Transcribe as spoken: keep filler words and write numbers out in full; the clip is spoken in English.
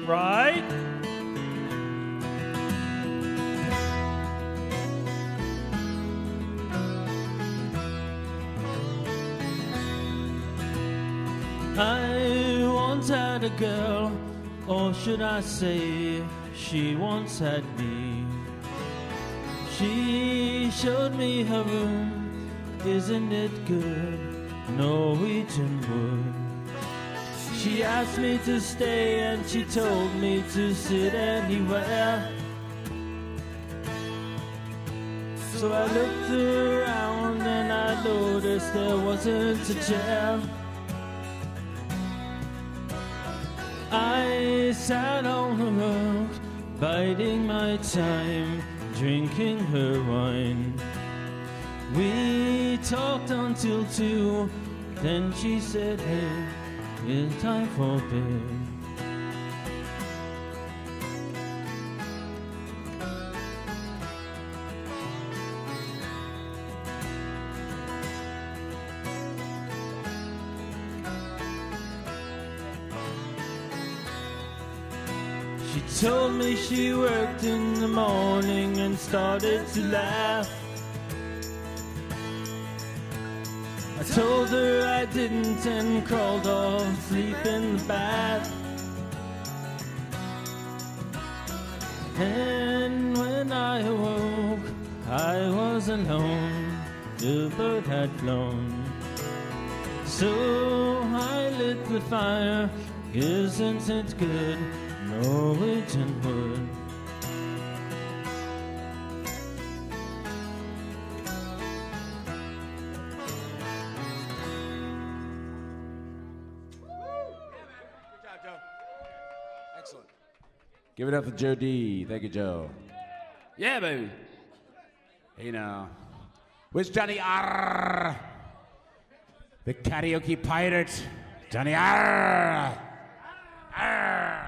right? I once had a girl, or should I say, she once had me. She showed me her room, isn't it good, Norwegian wood. She asked me to stay and she told me to sit anywhere. So I looked around and I noticed there wasn't a chair. I sat on the road, biding my time, drinking her wine. We talked until two, then she said, hey, it's time for bed. She told me she worked in the morning and started to laugh. I told her I didn't and crawled off sleep in the bath. And when I awoke, I was alone, the bird had flown. So I lit the fire, isn't it good, Norwegian wood. Excellent. Give it up for Joe D. Thank you, Joe. Yeah, baby. Hey now. Where's Johnny R? The karaoke pirate. Johnny R. R.